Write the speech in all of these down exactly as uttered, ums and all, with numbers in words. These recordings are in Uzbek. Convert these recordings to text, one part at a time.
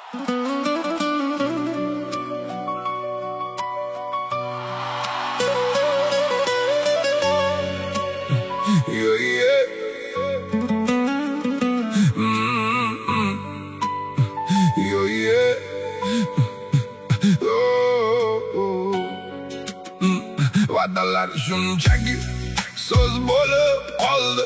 Yeah, yeah. Mm-hmm. Yeah, yeah. Oh, oh. Mm. Vadalar shunchaki so'z bo'lib qoldi,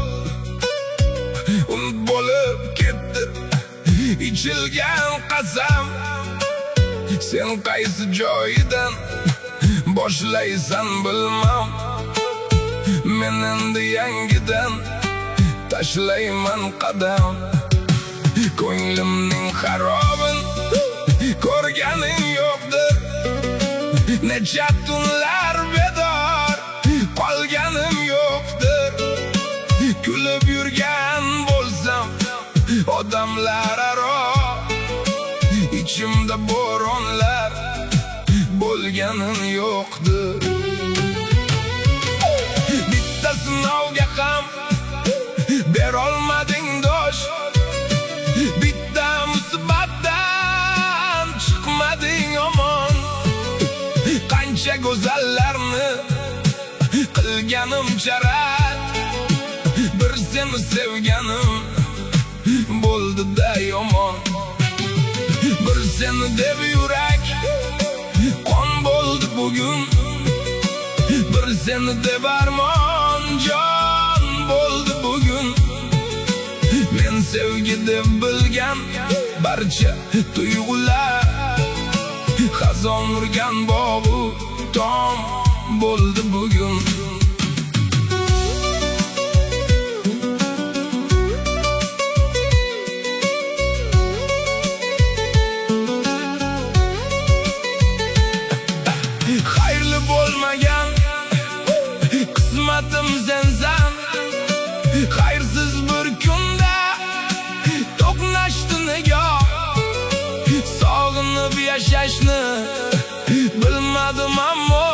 unut bo'lib ketdi ichilgan qasam. Sen qaysi joyidan boshlaysan bilmam, men endi yangidan tashlayman qadam. Ko'nglimning xarobin ko'rganing yo'qdir, necha tunlar bedor qolganim yo'qdir. Kulib yurgan bo'lsam odamlar aro, ichimda bo'ronlar bo'lganim yo'qdir. Bitta sinovga ham berolmading dosh, bitta musibatdan chiqmading omon. Qancha go'zallarni qilganim charat, bir seni sevganim bo'ldi-da yomon. Bir seni deb yurak qon bo'ldi bugun, bir seni deb armon jon bo'ldi bugun. Men sevgi deb bilgan barcha tuyg'ular xazon urgan bog'u tom bo'ldi bugun. Xayrli bo'lmagan qismatim sensan, xayrsiz bir kunda to'qnashdi nigoh. Sog'inib yashashni bilmadim ammo,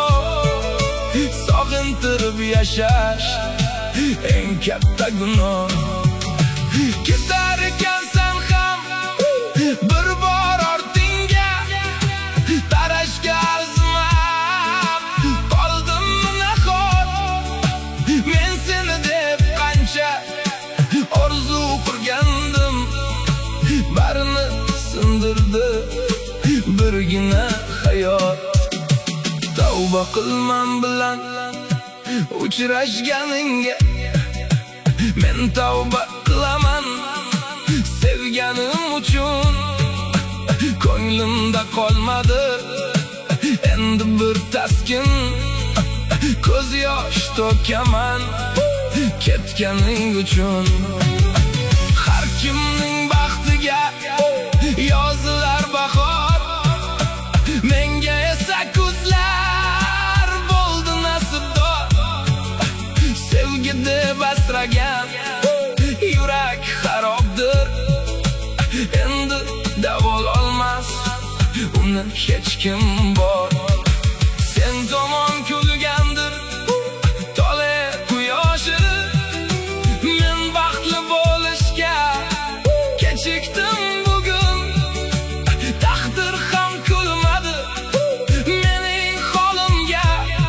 sog'intirib yashash eng katta gunoh. Ketar ekansan ham bir bor ortingga, tarashga arzimab qoldimmi nahot? Men seni deb qancha orzu qurgandim, barini sindirdi birgina hayot. Tavba qilman bilan uchrashganingga, men tavba qilaman sevganim uchun. Ko'nglimda qolmadi endi bir taskin, ko'z yosh to'kaman ketganing uchun. Har kimning baxtiga yozilar bahor, menga esa kuzlar bo'ldi nasibdor. Sevgi deb asragan yurak xarobdir, endi davololmas uni hech kim bor. Sen tomon kulgandir tole quyoshi, men baxtli bo'lishga kechikdim bugun. Taqdir ham kulmadi mening holimga,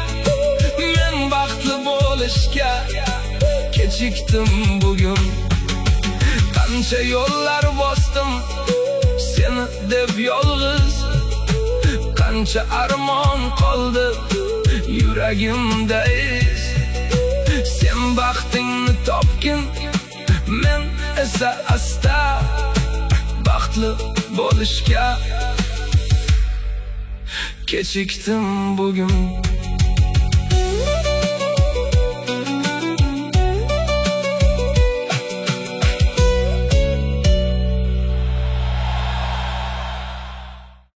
men baxtli bo'lishga kechikdim bugun. Qancha yo'llar bosdim seni deb yolg'iz, qancha armon qoldi yuragimda iz. Sen baxtingni topgin, men esa asta baxtli bo'lishga kechikdim bugun.